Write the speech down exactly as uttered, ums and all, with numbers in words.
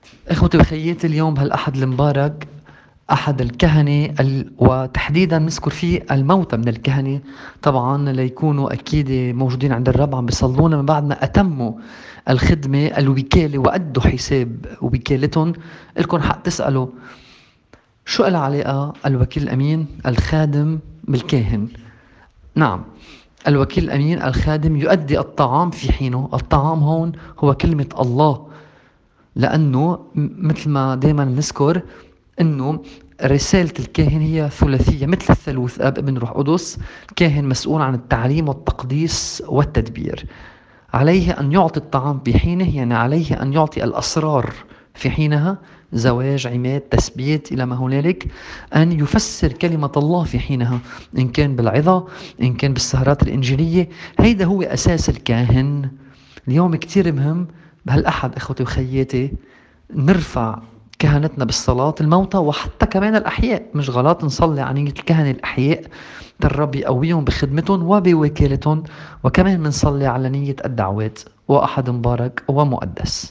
إخوتي وخياتي، اليوم بهالأحد المبارك أحد الكهنة ال... وتحديدا نذكر فيه الموتى من الكهنة، طبعا ليكونوا أكيد موجودين عند الرب عم بيصلونا من بعد ما أتموا الخدمة الوكالة وأدوا حساب وكالتهم. لكم حق تسألوا شو إلها علاقة الوكيل الأمين الخادم بالكاهن؟ نعم، الوكيل الأمين الخادم يؤدي الطعام في حينه. الطعام هون هو كلمة الله، لأنه مثل ما دايما نذكر أنه رسالة الكاهن هي ثلاثية مثل الثالوث، أب ابن روح قدس. الكاهن مسؤول عن التعليم والتقديس والتدبير، عليه أن يعطي الطعام بحينه، يعني عليه أن يعطي الأسرار في حينها، زواج، عماد، تثبيت إلى ما هنالك، أن يفسر كلمة الله في حينها، إن كان بالعظة، إن كان بالسهرات الإنجيلية. هيدا هو أساس الكاهن. اليوم كتير مهم بهالأحد إخوتي وخياتي نرفع كهنتنا بالصلاة، الموتى وحتى كمان الأحياء. مش غلط نصلي عن الكهنة الأحياء الرب يقويهم بخدمتهم وبوكالتهم، وكمان منصلي على نية الدعوات. وأحد مبارك ومقدس.